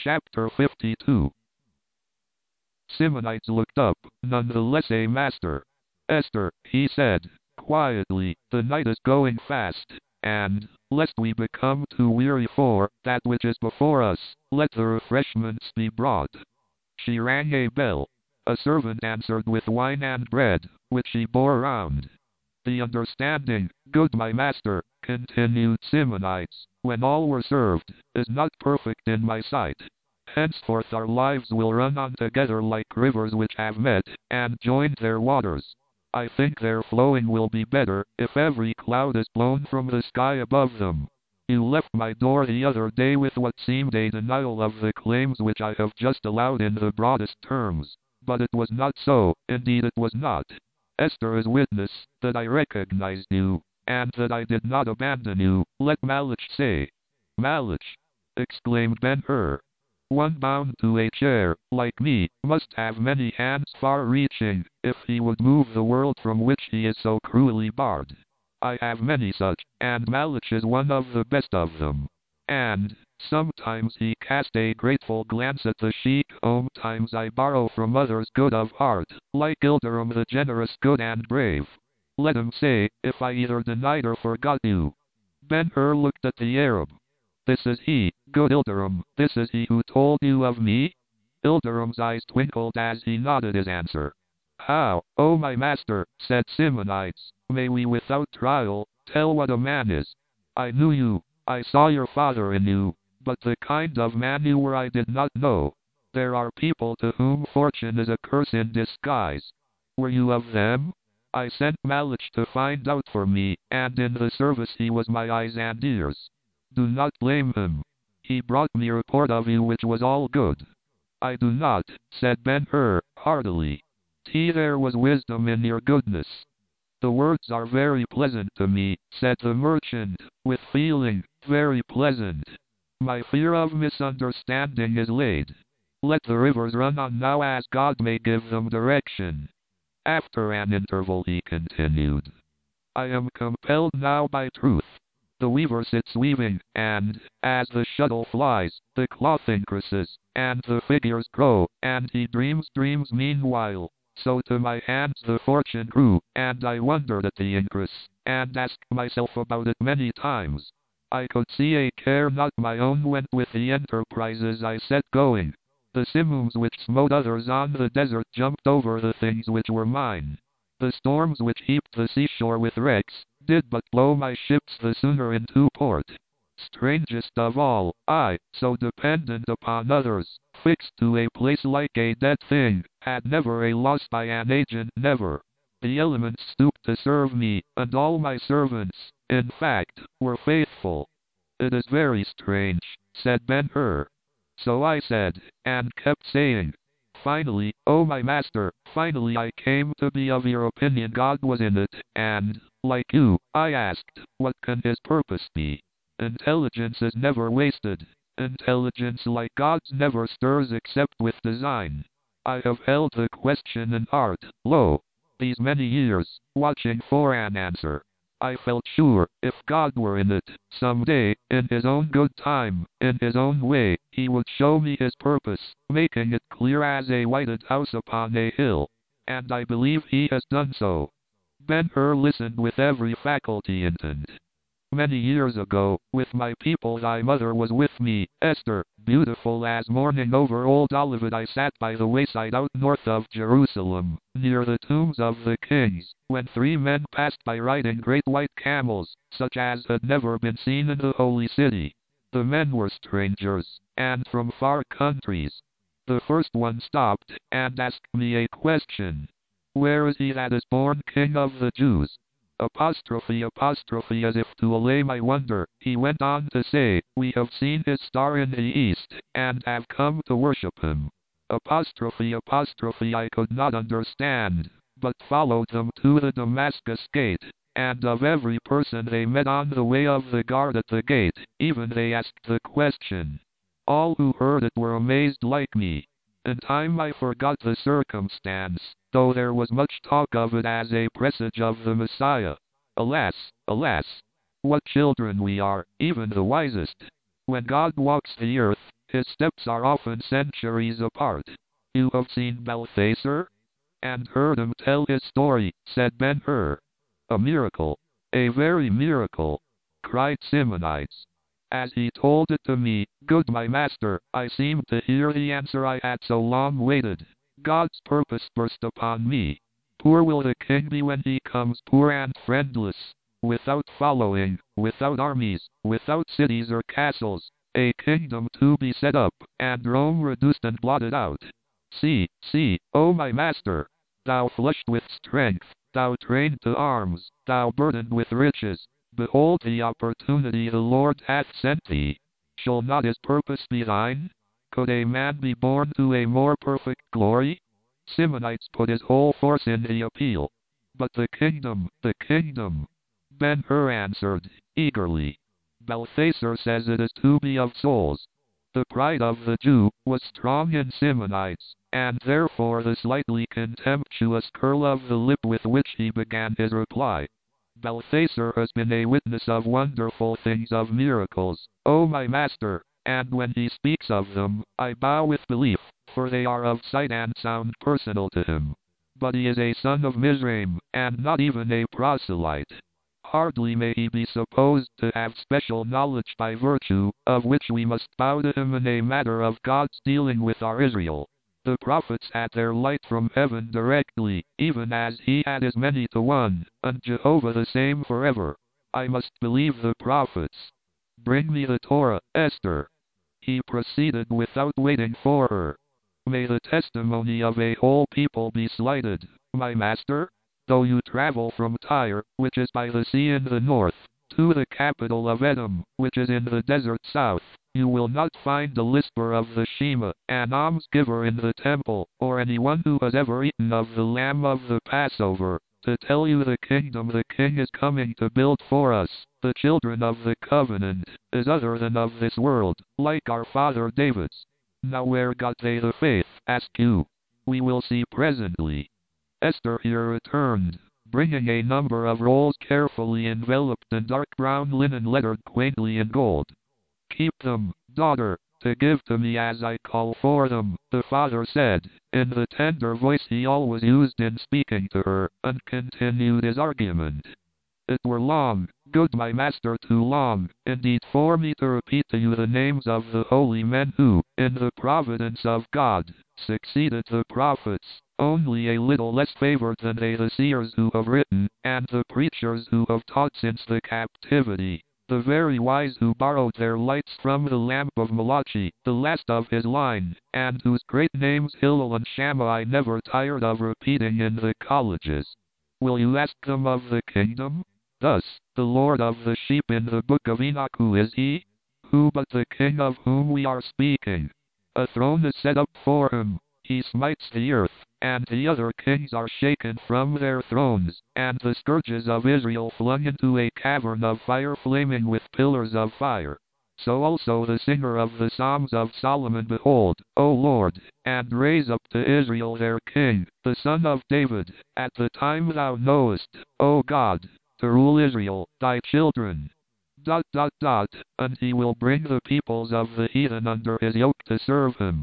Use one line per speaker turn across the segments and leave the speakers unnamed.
Chapter 52. Simonides looked up, none the less a master. Esther, he said, quietly, the night is going fast, and, lest we become too weary for that which is before us, let the refreshments be brought. She rang a bell. A servant answered with wine and bread, which she bore round. The understanding, good my master, continued Simonides, when all were served, is not perfect in my sight. Henceforth our lives will run on together like rivers which have met, and joined their waters. I think their flowing will be better, if every cloud is blown from the sky above them. You left my door the other day with what seemed a denial of the claims which I have just allowed in the broadest terms. But it was not so, indeed it was not. Esther is witness, that I recognized you, and that I did not abandon you, let Malich say. Malich! Exclaimed Ben-Hur. One bound to a chair, like me, must have many hands far-reaching, if he would move the world from which he is so cruelly barred. I have many such, and Malich is one of the best of them. And, sometimes he cast a grateful glance at the sheik, sometimes I borrow from others good of heart, like Ilderim the generous, good and brave. Let him say, if I either denied or forgot you. Ben-Hur looked at the Arab. This is he, good Ilderim, this is he who told you of me? Ilderim's eyes twinkled as he nodded his answer. How, O my master, said Simonides, may we without trial, tell what a man is? I knew you, I saw your father in you, but the kind of man you were I did not know. There are people to whom fortune is a curse in disguise. Were you of them? I sent Malich to find out for me, and in the service he was my eyes and ears. Do not blame him. He brought me report of you which was all good. I do not, said Ben-Hur, heartily. There was wisdom in your goodness. The words are very pleasant to me, said the merchant, with feeling, very pleasant. My fear of misunderstanding is laid. Let the rivers run on now as God may give them direction. After an interval he continued. I am compelled now by truth. The weaver sits weaving, and, as the shuttle flies, the cloth increases, and the figures grow, and he dreams dreams meanwhile. So to my hands the fortune grew, and I wondered at the increase, and asked myself about it many times. I could see a care not my own went with the enterprises I set going. The simoons which smote others on the desert jumped over the things which were mine. The storms which heaped the seashore with wrecks, did but blow my ships the sooner into port. Strangest of all, I, so dependent upon others, fixed to a place like a dead thing, had never a loss by an agent, never. The elements stooped to serve me, and all my servants, in fact, were faithful. It is very strange, said Ben-Hur. So I said, and kept saying. Finally, O my master, finally I came to be of your opinion God was in it, and, like you, I asked, what can his purpose be? Intelligence is never wasted. Intelligence like God's never stirs except with design. I have held the question in heart, lo, these many years, watching for an answer. I felt sure, if God were in it, some day, in his own good time, in his own way, he would show me his purpose, making it clear as a whited house upon a hill. And I believe he has done so. Ben-Hur listened with every faculty intent. Many years ago, with my people thy mother was with me, Esther, beautiful as morning over old Olivet. I sat by the wayside out north of Jerusalem, near the tombs of the kings, when 3 men passed by riding great white camels, such as had never been seen in the holy city. The men were strangers, and from far countries. The first one stopped, and asked me a question. Where is he that is born King of the Jews? Apostrophe as if to allay my wonder, he went on to say, we have seen his star in the east, and have come to worship him. Apostrophe I could not understand, but followed them to the Damascus gate, and of every person they met on the way of the guard at the gate, even they asked the question. All who heard it were amazed like me. In time I forgot the circumstance, though there was much talk of it as a presage of the Messiah. Alas, alas! What children we are, even the wisest. When God walks the earth, his steps are often centuries apart. You have seen Balthasar? And heard him tell his story, said Ben-Hur. A miracle, a very miracle, cried Simonides. As he told it to me, good my master, I seemed to hear the answer I had so long waited. God's purpose burst upon me. Poor will the king be when he comes, poor and friendless, without following, without armies, without cities or castles, a kingdom to be set up, and Rome reduced and blotted out. See, O my master, thou flushed with strength, thou trained to arms, thou burdened with riches, behold the opportunity the Lord hath sent thee. Shall not his purpose be thine? Could a man be born to a more perfect glory? Simonides put his whole force in the appeal. But the kingdom, Ben-Hur answered, eagerly. Balthasar says it is to be of souls. The pride of the Jew was strong in Simonides, and therefore the slightly contemptuous curl of the lip with which he began his reply. Balthasar has been a witness of wonderful things, of miracles, O my master, and when he speaks of them, I bow with belief, for they are of sight and sound personal to him. But he is a son of Mizraim, and not even a proselyte. Hardly may he be supposed to have special knowledge by virtue of which we must bow to him in a matter of God's dealing with our Israel. The prophets had their light from heaven directly, even as he had his many to one, and Jehovah the same forever. I must believe the prophets. Bring me the Torah, Esther. He proceeded without waiting for her. May the testimony of a whole people be slighted, my master? Though you travel from Tyre, which is by the sea in the north, to the capital of Edom, which is in the desert south, you will not find a lisper of the Shema, an almsgiver in the temple, or anyone who has ever eaten of the lamb of the Passover, to tell you the kingdom the king is coming to build for us, the children of the covenant, is other than of this world, like our father David's. Now where got they the faith, ask you? We will see presently. Esther here returned, bringing a number of rolls carefully enveloped in dark brown linen lettered quaintly in gold. Keep them, daughter, to give to me as I call for them, the father said, in the tender voice he always used in speaking to her, and continued his argument. It were long, good my master, too long, indeed, for me to repeat to you the names of the holy men who, in the providence of God, succeeded the prophets, only a little less favored than they the seers who have written, and the preachers who have taught since the captivity, the very wise who borrowed their lights from the lamp of Malachi, the last of his line, and whose great names Hillel and Shammai never tired of repeating in the colleges. Will you ask them of the kingdom? Thus, the Lord of the sheep in the book of Enoch, who is he? Who but the king of whom we are speaking? A throne is set up for him. He smites the earth, and the other kings are shaken from their thrones, and the scourges of Israel flung into a cavern of fire flaming with pillars of fire. So also the singer of the Psalms of Solomon, behold, O Lord, and raise up to Israel their king, the son of David, at the time thou knowest, O God, to rule Israel, thy children. ... And he will bring the peoples of the heathen under his yoke to serve him. ...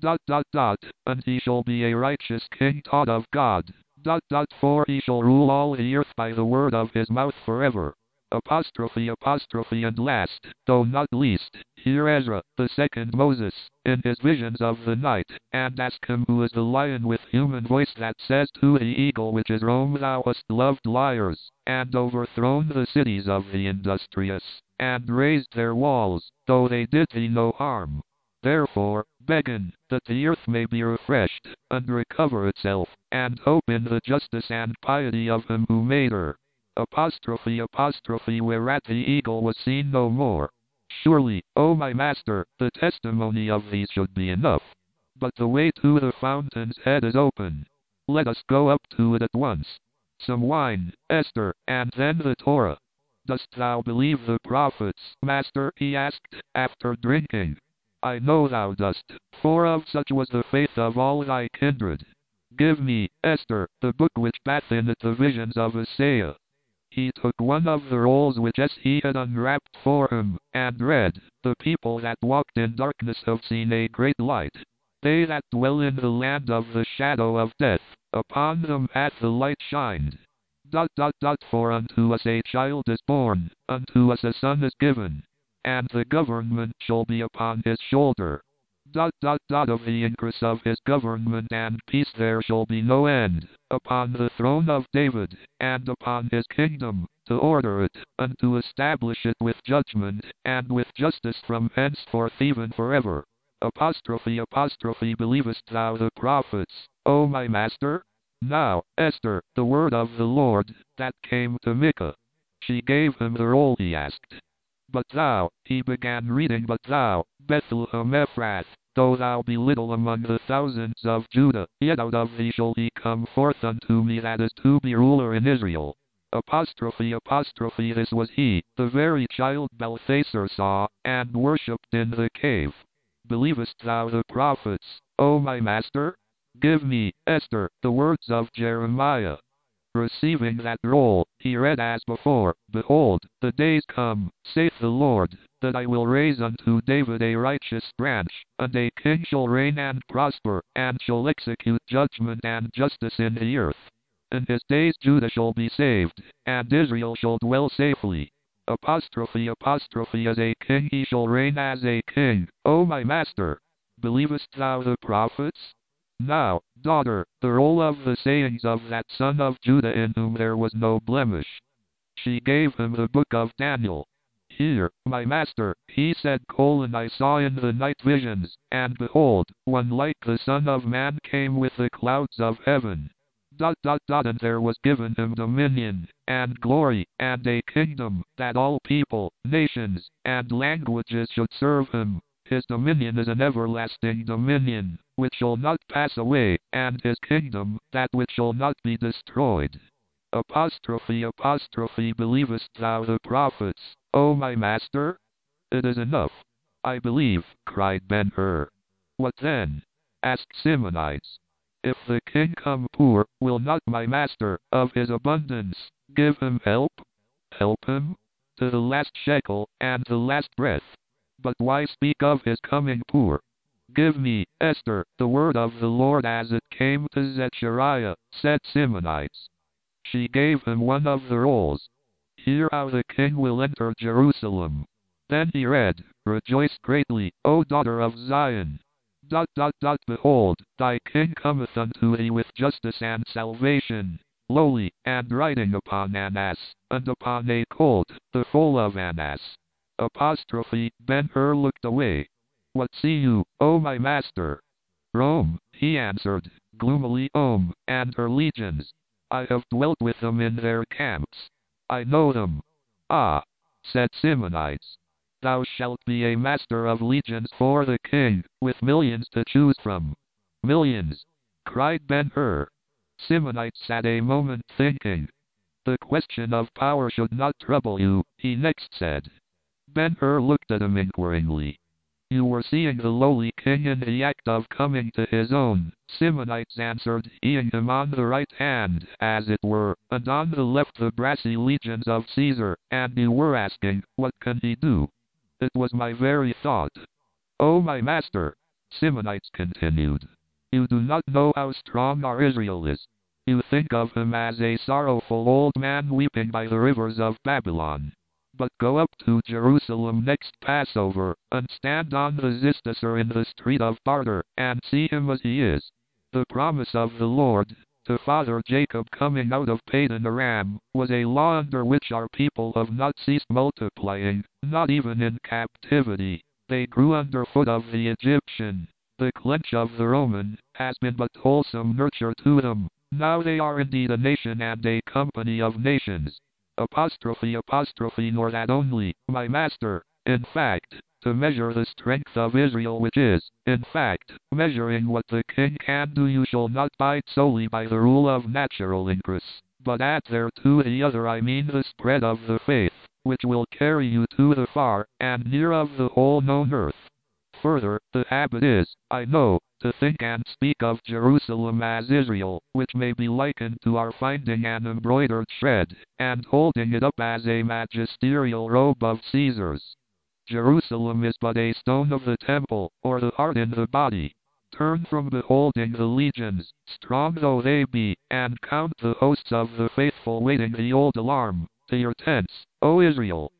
And he shall be a righteous king taught of God. ... For he shall rule all the earth by the word of his mouth forever. Apostrophe, and last, though not least, hear Ezra, the second Moses, in his visions of the night, and ask him who is the lion with human voice that says to the eagle which is Rome, thou hast loved liars, and overthrown the cities of the industrious, and raised their walls, though they did thee no harm. Therefore, begging that the earth may be refreshed, and recover itself, and hope in the justice and piety of him who made her. Apostrophe, whereat the eagle was seen no more. Surely, O my master, the testimony of these should be enough. But the way to the fountain's head is open. Let us go up to it at once. Some wine, Esther, and then the Torah. Dost thou believe the prophets, master? He asked, after drinking. I know thou dost, for of such was the faith of all thy kindred. Give me, Esther, the book which bath in it the visions of Isaiah. He took one of the rolls which he had unwrapped for him, and read, "The people that walked in darkness have seen a great light. They that dwell in the land of the shadow of death, upon them hath the light shined. For unto us a child is born, unto us a son is given, and the government shall be upon his shoulder. Of the increase of his government and peace there shall be no end, upon the throne of David, and upon his kingdom, to order it, and to establish it with judgment, and with justice from henceforth even forever. Believest thou the prophets, O my master?" Now, Esther, the word of the Lord, that came to Micah. She gave him the roll he asked. "But thou," he began reading, "but thou, Bethlehem Ephrath, though thou be little among the thousands of Judah, yet out of thee shall he come forth unto me that is to be ruler in Israel." This was he, the very child Belthassar saw, and worshipped in the cave. "Believest thou the prophets, O my master?" "Give me, Esther, the words of Jeremiah." Receiving that roll, he read as before, "Behold, the days come, saith the Lord, that I will raise unto David a righteous branch, and a king shall reign and prosper, and shall execute judgment and justice in the earth. In his days Judah shall be saved, and Israel shall dwell safely. As a king he shall reign as a king, O my master. Believest thou the prophets? Now, daughter, the roll of the sayings of that son of Judah in whom there was no blemish." She gave him the book of Daniel. "Here, my master," he said, "I saw in the night visions, and behold, one like the Son of Man came with the clouds of heaven. And there was given him dominion, and glory, and a kingdom, that all people, nations, and languages should serve him. His dominion is an everlasting dominion, which shall not pass away, and his kingdom, that which shall not be destroyed." Believest thou the prophets, O my master? "It is enough. I believe," cried Ben-Hur. "What then?" asked Simonides. "If the king come poor, will not my master, of his abundance, give him help?" "Help him? To the last shekel, and the last breath. But why speak of his coming poor? Give me, Esther, the word of the Lord as it came to Zechariah," said Simonides. She gave him one of the rolls. "Hear how the king will enter Jerusalem." Then he read, "Rejoice greatly, O daughter of Zion. Behold, thy king cometh unto thee with justice and salvation, lowly, and riding upon an ass, and upon a colt, the foal of an ass." Ben-Hur looked away. "What see you, O my master?" "Rome," he answered, gloomily, "and her legions. I have dwelt with them in their camps. I know them." "Ah," said Simonides, "thou shalt be a master of legions for the king, with millions to choose from." "Millions!" cried Ben-Hur. Simonides sat a moment thinking. "The question of power should not trouble you," he next said. Ben-Hur looked at him inquiringly. "You were seeing the lowly king in the act of coming to his own," Simonides answered, "eyeing him on the right hand, as it were, and on the left the brassy legions of Caesar, and you were asking, what can he do? It was my very thought." "O my master," Simonides continued, "you do not know how strong our Israel is. You think of him as a sorrowful old man weeping by the rivers of Babylon. But go up to Jerusalem next Passover, and stand on the Zistasar in the street of Barter, and see him as he is. The promise of the Lord, to Father Jacob coming out of Padan Aram, was a law under which our people have not ceased multiplying, not even in captivity. They grew under foot of the Egyptian. The clench of the Roman has been but wholesome nurture to them. Now they are indeed a nation and a company of nations. Nor that only, my master. In fact, to measure the strength of Israel, which is, in fact, measuring what the king can do, you shall not bide solely by the rule of natural increase, but add thereto the other, I mean the spread of the faith, which will carry you to the far and near of the whole known earth. Further, the habit is, I know, to think and speak of Jerusalem as Israel, which may be likened to our finding an embroidered shred, and holding it up as a magisterial robe of Caesar's. Jerusalem is but a stone of the temple, or the heart in the body. Turn from beholding the legions, strong though they be, and count the hosts of the faithful waiting the old alarm, to your tents, O Israel.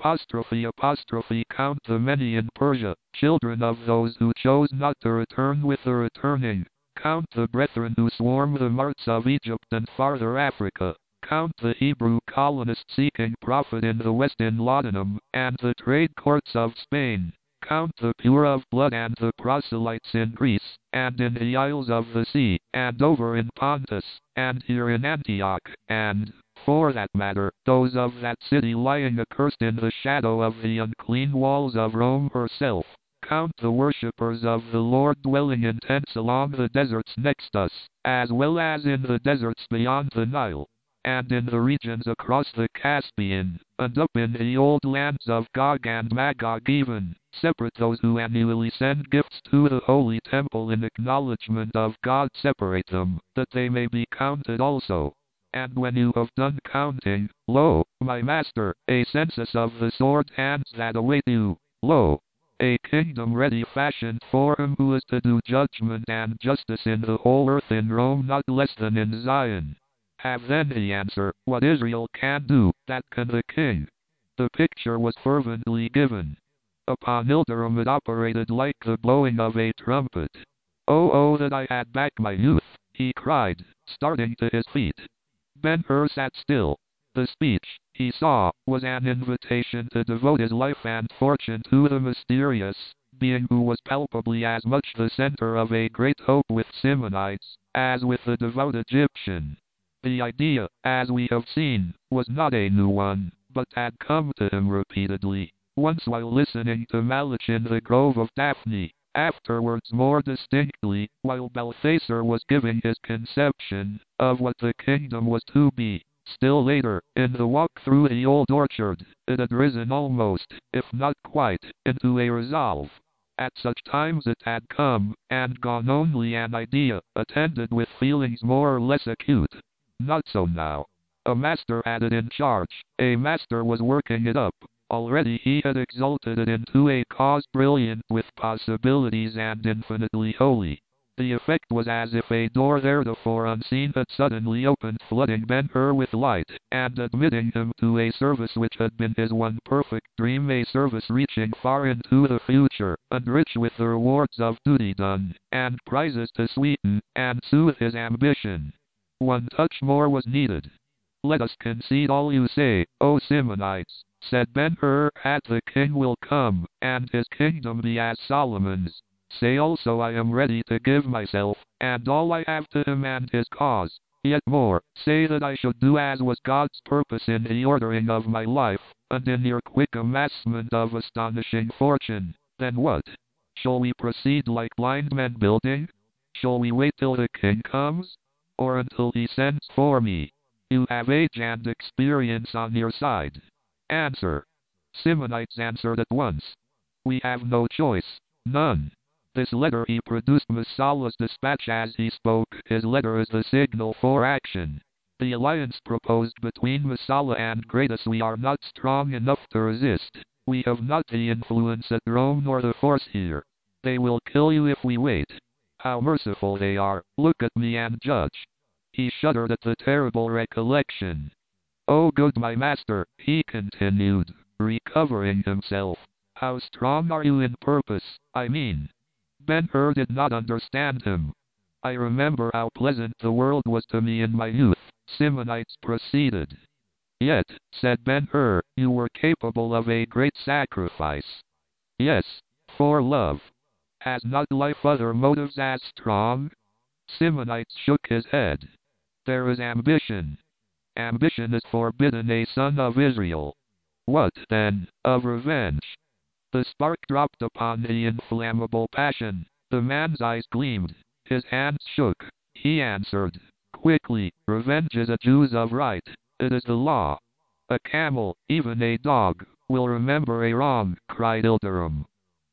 Count the many in Persia, children of those who chose not to return with the returning. Count the brethren who swarm the marts of Egypt and farther Africa. Count the Hebrew colonists seeking profit in the West in Laudanum, and the trade courts of Spain. Count the pure of blood and the proselytes in Greece, and in the isles of the sea, and over in Pontus, and here in Antioch, and, for that matter, those of that city lying accursed in the shadow of the unclean walls of Rome herself. Count the worshippers of the Lord dwelling in tents along the deserts next us, as well as in the deserts beyond the Nile, and in the regions across the Caspian, and up in the old lands of Gog and Magog even. Separate those who annually send gifts to the holy temple in acknowledgement of God. Separate them, that they may be counted also. And when you have done counting, lo, my master, a census of the sword hands that await you. Lo, a kingdom ready fashioned for him who is to do judgment and justice in the whole earth, in Rome not less than in Zion. Have then the answer, what Israel can do, that can the king. The picture was fervently given. Upon Ilderim it operated like the blowing of a trumpet. Oh, that I had back my youth, he cried, starting to his feet. Ben-Hur sat still. The speech, he saw, was an invitation to devote his life and fortune to the mysterious being who was palpably as much the center of a great hope with Simonides, as with the devout Egyptian. The idea, as we have seen, was not a new one, but had come to him repeatedly, once while listening to Malich in the Grove of Daphne, afterwards more distinctly, while Balthasar was giving his conception of what the kingdom was to be. Still later, in the walk through the old orchard, it had risen almost, if not quite, into a resolve. At such times it had come, and gone only an idea, attended with feelings more or less acute. Not so now. A master had it in charge, a master was working it up. Already he had exalted it into a cause brilliant with possibilities and infinitely holy. The effect was as if a door theretofore unseen had suddenly opened, flooding Ben-Hur with light, and admitting him to a service which had been his one perfect dream, a service reaching far into the future, and rich with the rewards of duty done, and prizes to sweeten and soothe his ambition. One touch more was needed. Let us concede all you say, O Simonides, said Ben-Hur, that the king will come, and his kingdom be as Solomon's. Say also I am ready to give myself, and all I have to him and his cause. Yet more, say that I should do as was God's purpose in the ordering of my life, and in your quick amassment of astonishing fortune. Then what? Shall we proceed like blind men building? Shall we wait till the king comes? Or until he sends for me? You have age and experience on your side. Answer. Simonides answered at once. We have no choice, none. This letter he produced Messala's dispatch as he spoke. His letter is the signal for action. The alliance proposed between Messala and Gratus we are not strong enough to resist. We have not the influence at Rome nor the force here. They will kill you if we wait. How merciful they are, look at me and judge. He shuddered at the terrible recollection. Oh good my master, he continued, recovering himself. How strong are you in purpose, I mean. Ben-Hur did not understand him. I remember how pleasant the world was to me in my youth, Simonides proceeded. Yet, said Ben-Hur, you were capable of a great sacrifice. Yes, for love. Has not life other motives as strong? Simonides shook his head. There is ambition. Ambition is forbidden a son of Israel. What, then, of revenge? The spark dropped upon the inflammable passion. The man's eyes gleamed. His hands shook. He answered, quickly, revenge is a Jew's of right. It is the law. A camel, even a dog, will remember a wrong, cried Ilderim.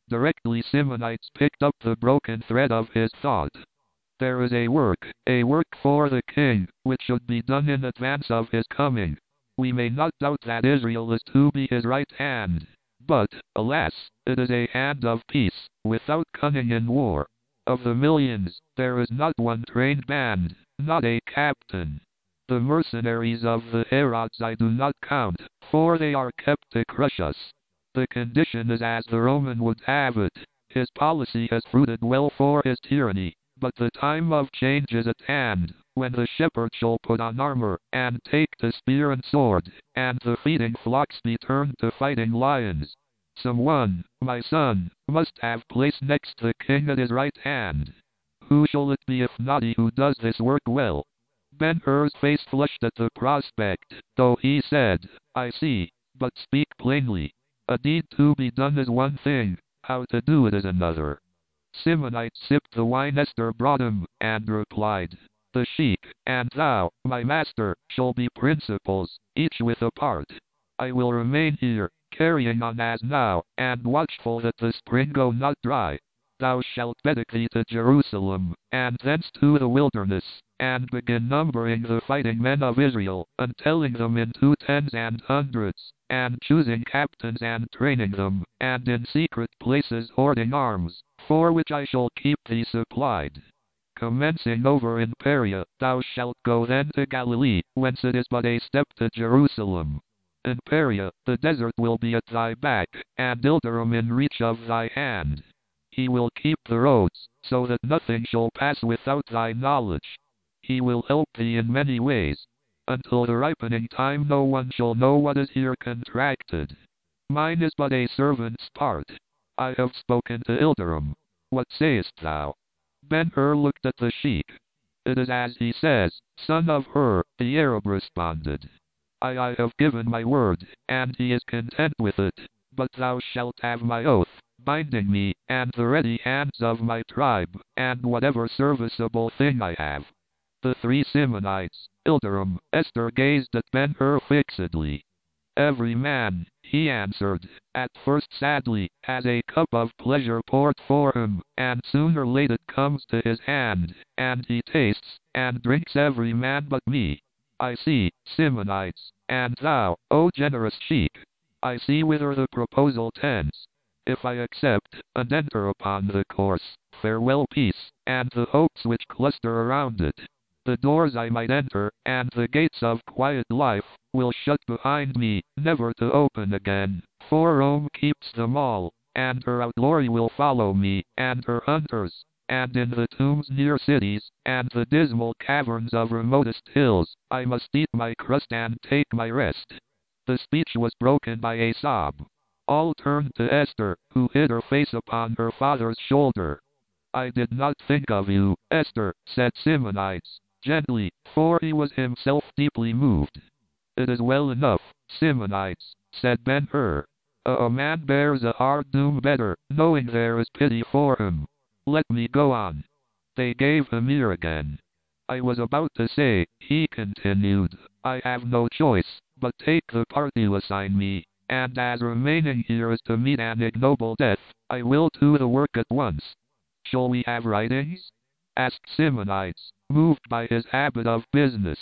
Directly Simonides picked up the broken thread of his thought. There is a work for the king, which should be done in advance of his coming. We may not doubt that Israel is to be his right hand. But, alas, it is a hand of peace, without cunning in war. Of the millions, there is not one trained band, not a captain. The mercenaries of the Herods I do not count, for they are kept to crush us. The condition is as the Roman would have it. His policy has fruited well for his tyranny, but the time of change is at hand, when the shepherd shall put on armor, and take to spear and sword, and the feeding flocks be turned to fighting lions. Someone, my son, must have place next the king at his right hand. Who shall it be if not he who does this work well? Ben-Hur's face flushed at the prospect, though he said, I see, but speak plainly. A deed to be done is one thing, how to do it is another. Simonides sipped the wine Esther brought him, and replied, The sheik, and thou, my master, shall be principals, each with a part. I will remain here, carrying on as now, and watchful that the spring go not dry. Thou shalt betake thee to Jerusalem, and thence to the wilderness, and begin numbering the fighting men of Israel, and telling them into tens and hundreds, and choosing captains and training them, and in secret places hoarding arms, for which I shall keep thee supplied. Commencing over in Perea, thou shalt go then to Galilee, whence it is but a step to Jerusalem. In Perea, the desert will be at thy back, and Ilderim in reach of thy hand. He will keep the roads, so that nothing shall pass without thy knowledge. He will help thee in many ways. Until the ripening time no one shall know what is here contracted. Mine is but a servant's part. I have spoken to Ilderim. What sayest thou? Ben-Hur looked at the sheik. It is as he says, son of Hur, the Arab responded. I have given my word, and he is content with it, but thou shalt have my oath, binding me, and the ready hands of my tribe, and whatever serviceable thing I have. The three Simonides, Ilderim, Esther gazed at Ben-Hur fixedly. Every man, he answered, at first sadly, has a cup of pleasure poured for him, and sooner or late it comes to his hand, and he tastes, and drinks every man but me. I see, Simonides, and thou, O generous sheik, I see whither the proposal tends. If I accept, and enter upon the course, farewell peace, and the hopes which cluster around it. The doors I might enter, and the gates of quiet life, will shut behind me, never to open again, for Rome keeps them all, and her outlawry will follow me, and her hunters, and in the tombs near cities, and the dismal caverns of remotest hills, I must eat my crust and take my rest. The speech was broken by a sob. All turned to Esther, who hid her face upon her father's shoulder. I did not think of you, Esther, said Simonides, gently, for he was himself deeply moved. It is well enough, Simonides, said Ben-Hur. A man bears a hard doom better, knowing there is pity for him. Let me go on. They gave him ear again. I was about to say, he continued, I have no choice, but take the part you assign me, and as remaining here is to meet an ignoble death, I will do the work at once. Shall we have writings? Asked Simonides, moved by his habit of business.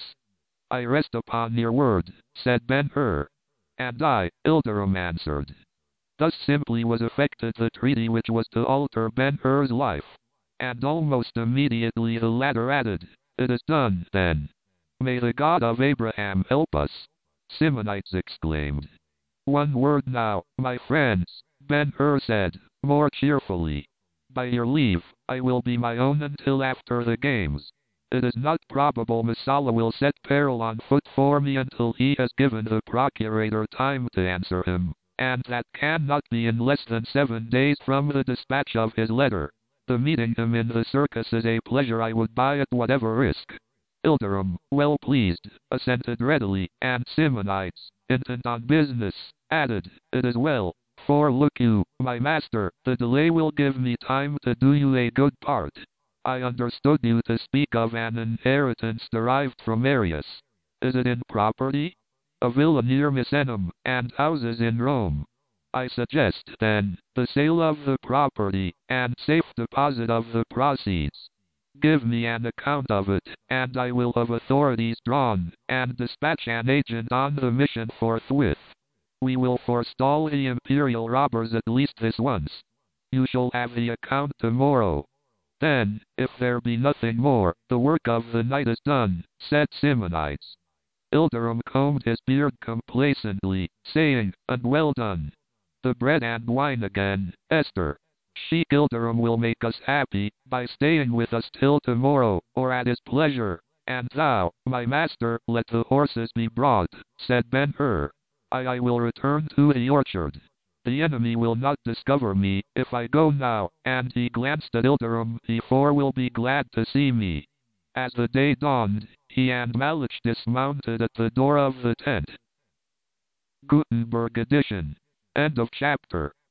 I rest upon your word, said Ben-Hur. And I, Ilderim answered. Thus simply was effected the treaty which was to alter Ben-Hur's life. And almost immediately the latter added, It is done, then. May the God of Abraham help us. Simonides exclaimed. One word now, my friends, Ben-Hur said, more cheerfully. By your leave, I will be my own until after the games. It is not probable Messala will set peril on foot for me until he has given the procurator time to answer him, and that cannot be in less than 7 days from the dispatch of his letter. The meeting him in the circus is a pleasure I would buy at whatever risk. Ilderim, well pleased, assented readily, and Simonides, intent on business, added, It is well, for look you, my master, the delay will give me time to do you a good part. I understood you to speak of an inheritance derived from Arius. Is it in property? A villa near Misenum, and houses in Rome. I suggest, then, the sale of the property, and safe deposit of the proceeds. Give me an account of it, and I will have authorities drawn, and dispatch an agent on the mission forthwith. We will forestall the imperial robbers at least this once. You shall have the account tomorrow. Then, if there be nothing more, the work of the night is done, said Simonides. Ilderim combed his beard complacently, saying, and well done. The bread and wine again, Esther. Sheik Ilderim will make us happy, by staying with us till tomorrow, or at his pleasure. And thou, my master, let the horses be brought, said Ben-Hur. I will return to the orchard. The enemy will not discover me, if I go now, and he glanced at Ilderim, the four will be glad to see me. As the day dawned, he and Malich dismounted at the door of the tent. Gutenberg edition. End of chapter.